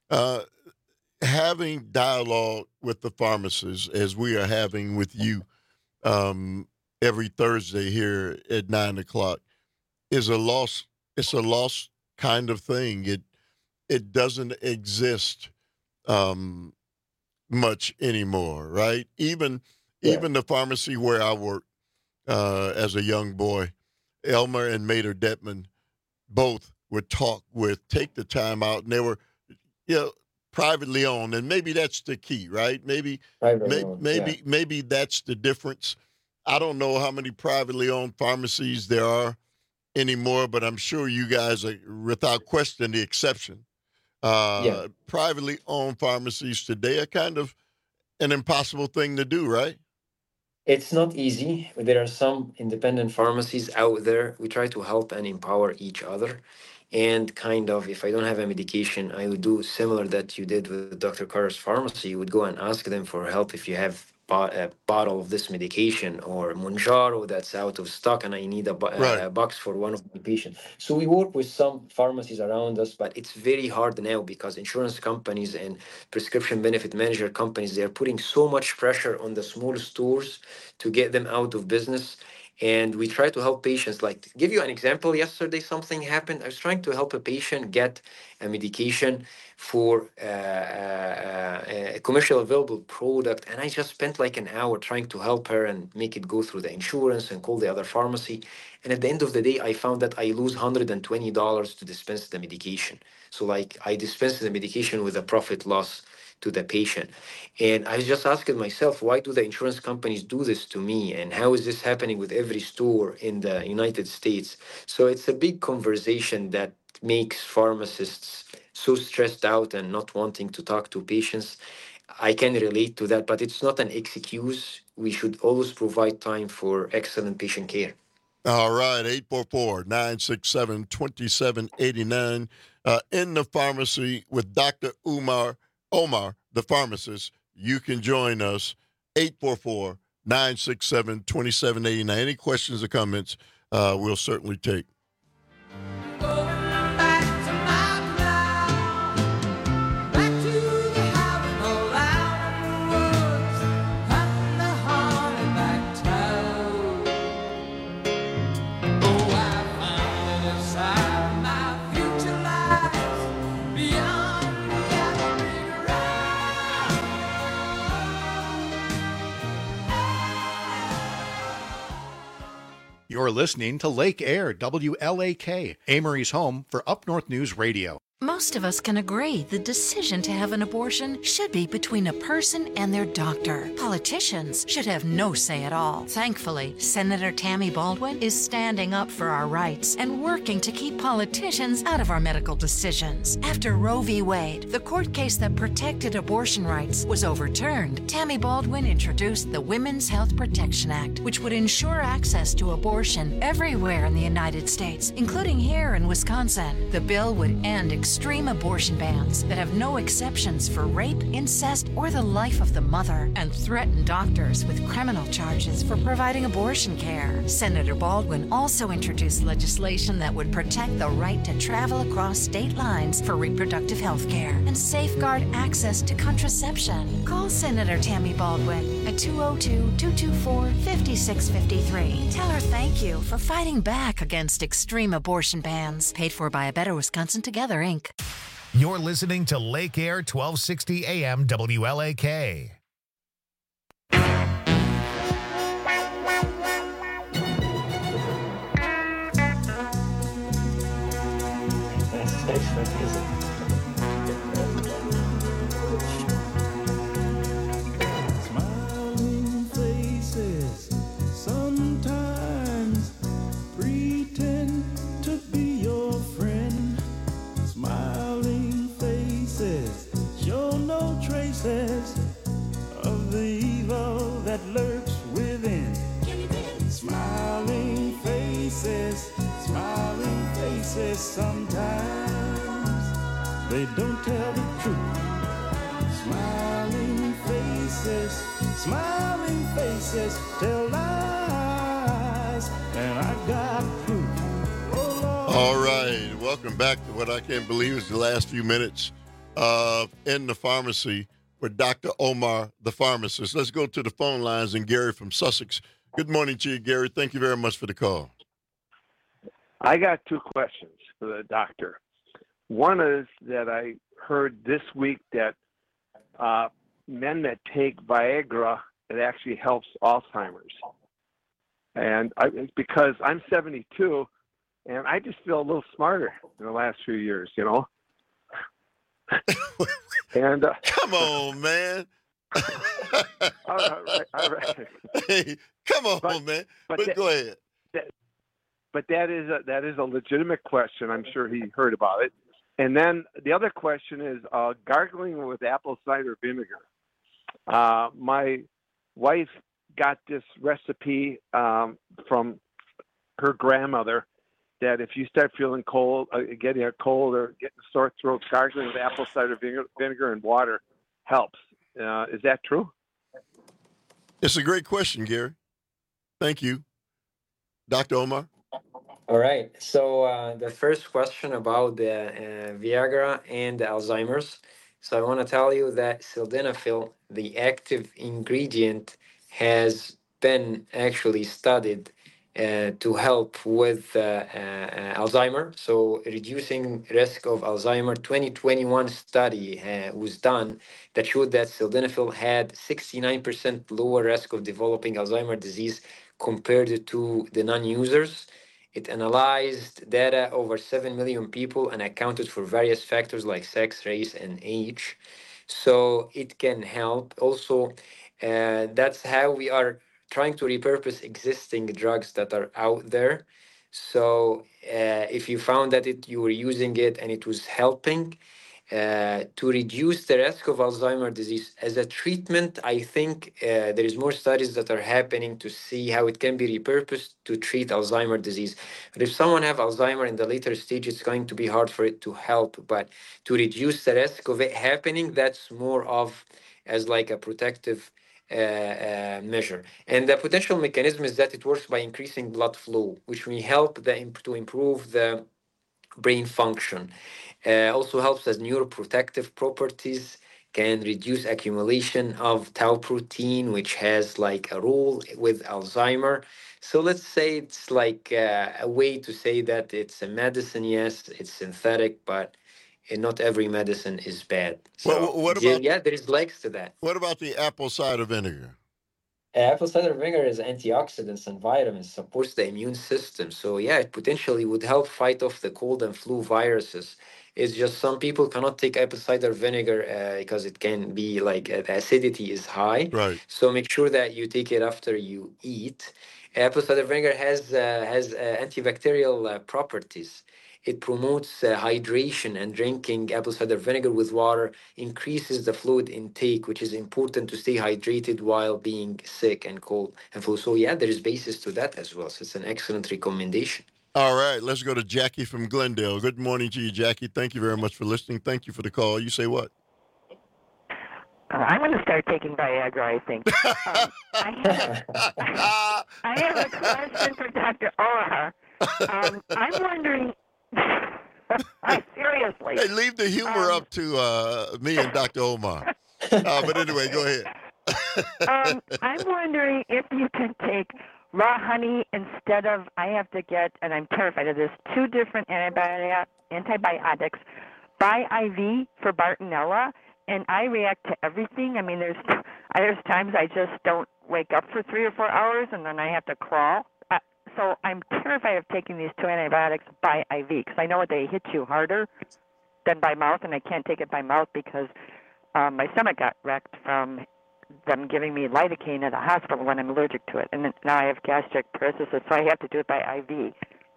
having dialogue with the pharmacists as we are having with you, every Thursday here at 9:00 is a lost. It's a lost kind of thing. It doesn't exist much anymore, right? Even the pharmacy where I worked as a young boy, Elmer and Mater Detman both would take the time out, and they were, privately owned, and maybe that's the key, right? Maybe that's the difference. I don't know how many privately owned pharmacies there are anymore, but I'm sure you guys are, without question, the exception. Privately owned pharmacies today are kind of an impossible thing to do, right? It's not easy. There are some independent pharmacies out there. We try to help and empower each other. And kind of, if I don't have a medication, I would do similar that you did with Dr. Carter's pharmacy. You would go and ask them for help if you have a bottle of this medication or Mounjaro that's out of stock and I need a box for one of my patients. So we work with some pharmacies around us, but it's very hard now because insurance companies and prescription benefit manager companies, they're putting so much pressure on the small stores to get them out of business. And we try to help patients. Like, to give you an example, yesterday something happened. I was trying to help a patient get a medication for a commercial available product, and I just spent like an hour trying to help her and make it go through the insurance and call the other pharmacy. And at the end of the day, I found that I lose $120 to dispense the medication. So like, I dispensed the medication with a profit loss to the patient. And I was just asking myself, why do the insurance companies do this to me? And how is this happening with every store in the United States? So it's a big conversation that makes pharmacists so stressed out and not wanting to talk to patients. I can relate to that, but it's not an excuse. We should always provide time for excellent patient care. All right, 844-967-2789. In the pharmacy with Dr. Omar, the pharmacist. You can join us, 844-967-2789. Any questions or comments, we'll certainly take. You're listening to Lake Air, WLAK, Amory's home for Up North News Radio. Most of us can agree the decision to have an abortion should be between a person and their doctor. Politicians should have no say at all. Thankfully, Senator Tammy Baldwin is standing up for our rights and working to keep politicians out of our medical decisions. After Roe v. Wade, the court case that protected abortion rights, was overturned, Tammy Baldwin introduced the Women's Health Protection Act, which would ensure access to abortion everywhere in the United States, including here in Wisconsin. The bill would end extreme abortion bans that have no exceptions for rape, incest, or the life of the mother, and threaten doctors with criminal charges for providing abortion care. Senator Baldwin also introduced legislation that would protect the right to travel across state lines for reproductive health care and safeguard access to contraception. Call Senator Tammy Baldwin at 202-224-5653. Tell her thank you for fighting back against extreme abortion bans. Paid for by A Better Wisconsin Together, Inc. You're listening to Lake Air 1260 AM WLAK. Smiling faces sometimes pretend to be your friend. Smiling faces show no traces of the evil that lurks within. Smiling faces sometimes they don't tell the truth. Smiling faces tell lies, and I got proof. All right, welcome back to what I can't believe is the last few minutes in the pharmacy with Dr. Omar, the pharmacist. Let's go to the phone lines and Gary from Sussex. Good morning to you, Gary. Thank you very much for the call. I got two questions for the doctor. One is that I heard this week that men that take Viagra, it actually helps Alzheimer's. And because I'm 72, and I just feel a little smarter in the last few years, you know. And come on, man. all right. Hey, come on, man. But go ahead. But that is a legitimate question. I'm sure he heard about it. And then the other question is gargling with apple cider vinegar. My wife got this recipe from her grandmother that if you start feeling cold, getting a cold or getting a sore throat, gargling with apple cider vinegar and water helps. Is that true? It's a great question, Gary. Thank you. Dr. Omar? All right. So the first question about the Viagra and the Alzheimer's. So I want to tell you that sildenafil, the active ingredient, has been actually studied to help with Alzheimer. So reducing risk of Alzheimer. 2021 study was done that showed that sildenafil had 69% lower risk of developing Alzheimer's disease compared to the non-users. It analyzed data over 7 million people and accounted for various factors like sex, race, and age. So it can help. Also, that's how we are trying to repurpose existing drugs that are out there. So if you found that you were using it and it was helping to reduce the risk of Alzheimer's disease as a treatment, I think there is more studies that are happening to see how it can be repurposed to treat Alzheimer's disease. But if someone have Alzheimer's in the later stage, it's going to be hard for it to help. But to reduce the risk of it happening, that's more of as like a protective measure. And the potential mechanism is that it works by increasing blood flow, which will help to improve the brain function. Also helps as neuroprotective properties, can reduce accumulation of tau protein, which has like a role with Alzheimer. So let's say it's like a way to say that it's a medicine. Yes, it's synthetic, but not every medicine is bad. So what about, there is legs to that. What about the apple cider vinegar? Apple cider vinegar is antioxidants and vitamins, supports the immune system. So yeah, it potentially would help fight off the cold and flu viruses. It's just some people cannot take apple cider vinegar because it can be like the acidity is high. Right. So make sure that you take it after you eat. Apple cider vinegar has antibacterial properties. It promotes hydration, and drinking apple cider vinegar with water increases the fluid intake, which is important to stay hydrated while being sick and cold and flu. So yeah, there is basis to that as well. So it's an excellent recommendation. All right, let's go to Jackie from Glendale. Good morning to you, Jackie. Thank you very much for listening. Thank you for the call. You say what? I'm going to start taking Viagra, I think. I have a question for Dr. Omar. I'm wondering, seriously. Hey, leave the humor up to me and Dr. Omar. But anyway, go ahead. I'm wondering if you can take raw honey instead of, I have to get, and I'm terrified of this, 2 different antibiotics by IV for Bartonella, and I react to everything. I mean, there's times I just don't wake up for 3 or 4 hours, and then I have to crawl. So I'm terrified of taking these 2 antibiotics by IV because I know they hit you harder than by mouth, and I can't take it by mouth because my stomach got wrecked from them giving me lidocaine at a hospital when I'm allergic to it. And then now I have gastric paresthesis, so I have to do it by IV.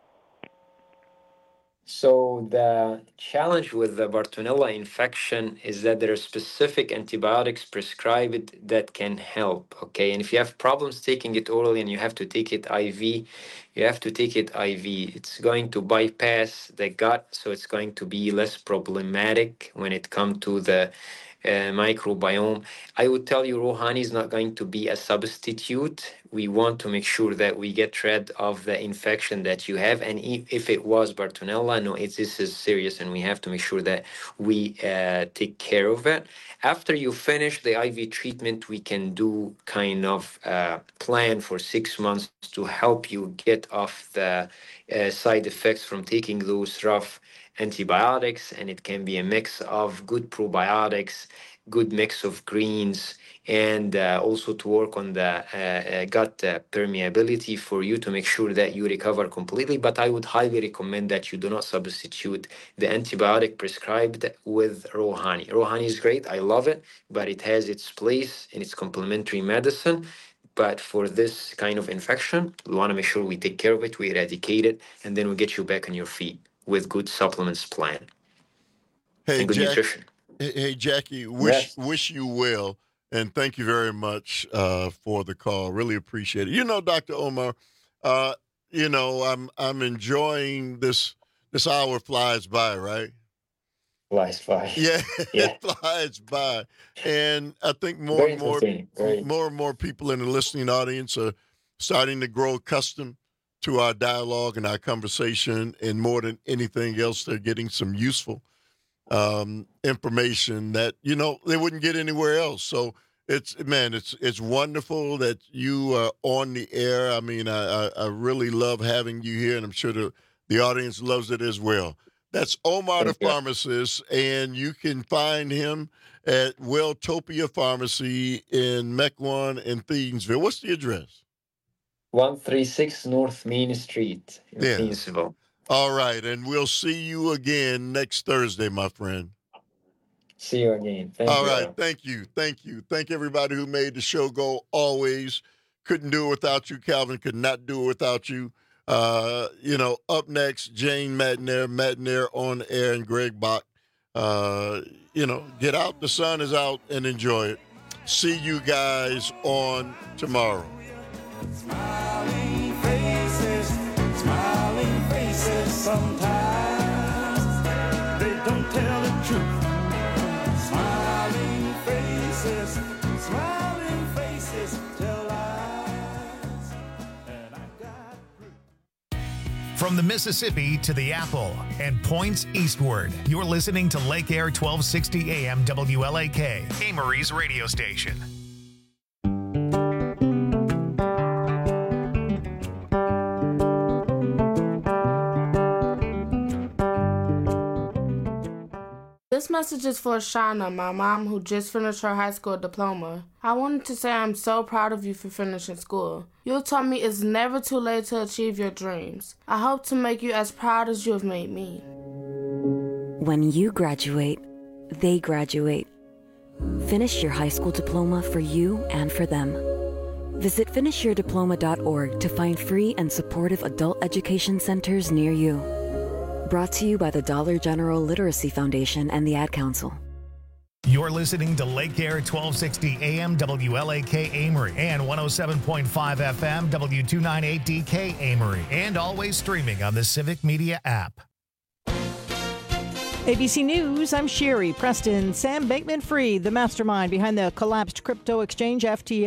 So the challenge with the Bartonella infection is that there are specific antibiotics prescribed that can help, okay? And if you have problems taking it orally and you have to take it IV, you have to take it IV. It's going to bypass the gut, so it's going to be less problematic when it comes to the microbiome. I would tell you raw honey is not going to be a substitute. We want to make sure that we get rid of the infection that you have. And if it was Bartonella, no, this is serious, and we have to make sure that we take care of it. After you finish the IV treatment, we can do kind of plan for 6 months to help you get off the side effects from taking those rough antibiotics, and it can be a mix of good probiotics, good mix of greens, and also to work on the gut permeability for you to make sure that you recover completely. But I would highly recommend that you do not substitute the antibiotic prescribed with raw honey. Raw honey is great, I love it, but it has its place in its complementary medicine. But for this kind of infection, we want to make sure we take care of it, we eradicate it, and then we get you back on your feet with good supplements plan. Hey, good nutrition. Hey, Jackie, wish you well, and thank you very much for the call. Really appreciate it. You know, Dr. Omar, you know, I'm enjoying this hour flies by, right? Flies by. Yeah, it flies by. And I think more and more people in the listening audience are starting to grow accustomed to our dialogue and our conversation, and more than anything else, they're getting some useful information that, you know, they wouldn't get anywhere else. So it's wonderful that you are on the air. I mean, I really love having you here, and I'm sure the audience loves it as well. That's Omar the pharmacist, and you can find him at Welltopia Pharmacy in Mequon and Thiensville. What's the address? 136 North Main Street in Thiensville. All right, and we'll see you again next Thursday, my friend. See you again. Thank you. All right, thank you. Thank everybody who made the show go always. Couldn't do it without you, Calvin. Could not do it without you. You know, up next, Jane Matnair on air, and Greg Bach. You know, get out. The sun is out, and enjoy it. See you guys on tomorrow. Smiling faces, sometimes they don't tell the truth. Smiling faces tell lies, and I got proof. From the Mississippi to the Apple and points eastward, you're listening to Lake Air 1260 AM WLAK, Amory's radio station. This message is for Shauna, my mom, who just finished her high school diploma. I wanted to say I'm so proud of you for finishing school. You taught me it's never too late to achieve your dreams. I hope to make you as proud as you have made me. When you graduate, they graduate. Finish your high school diploma for you and for them. Visit finishyourdiploma.org to find free and supportive adult education centers near you. Brought to you by the Dollar General Literacy Foundation and the Ad Council. You're listening to Lake Air 1260 AM WLAK Amory and 107.5 FM W298DK Amory, and always streaming on the Civic Media app. ABC News, I'm Sherry Preston. Sam Bankman-Fried, the mastermind behind the collapsed crypto exchange FTX.